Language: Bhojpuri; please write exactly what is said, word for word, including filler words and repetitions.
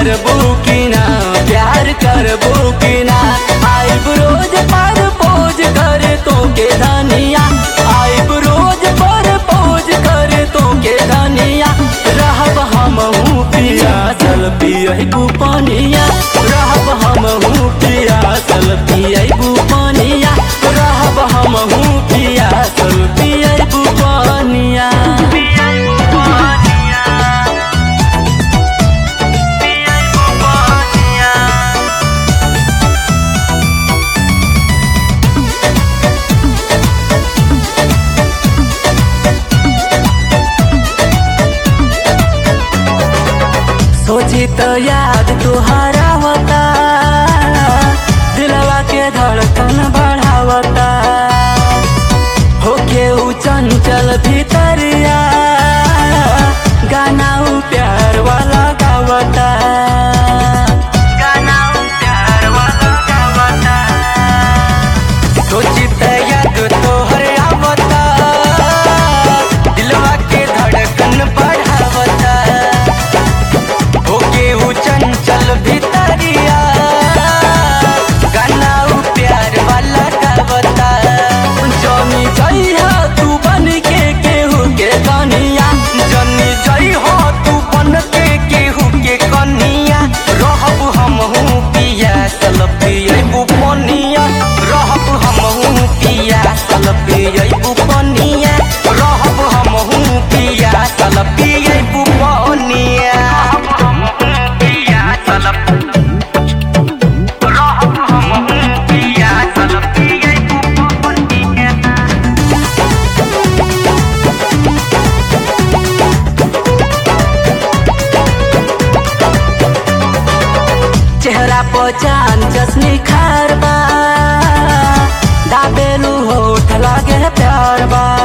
करबू की ना, प्यार करबू की ना। आइब रोज पर पोज करे तो के धनिया, आइब रोज पर पोज करे तो के धनिया। रहब हमहू पिया सल पियबू पानिया, रहब हमहू पिया सल पियबू पानिया, रहब हमहू पिया सल पियबू पानिया। सोची तो याद तुहारा होता, दिलवा के धड़कन बढ़ावता। होके उ चंचल भीतरिया, गाना उ प्यार वाला गावता, गाना उ प्यार वाला गावता। सोची तो याद तोहर आवता, दिलवा के धड़कन बढ़ावता। होके उ चंचल भीतरिया, गाना उ प्यार वाला गावता। जनी जइहा तू बन के केहू के कनिया, जनी जइहा तू बन के केहू के कनिया। रहब हमहू पिया सल पियबू पानिया, रहब हमहू पिया सल पियबू पानिया, रहब हमहू पिया सल पियबू पानिया। चेहरा पर चांद जसनी खार बा, दाबेलू होठ लागे प्यार बा।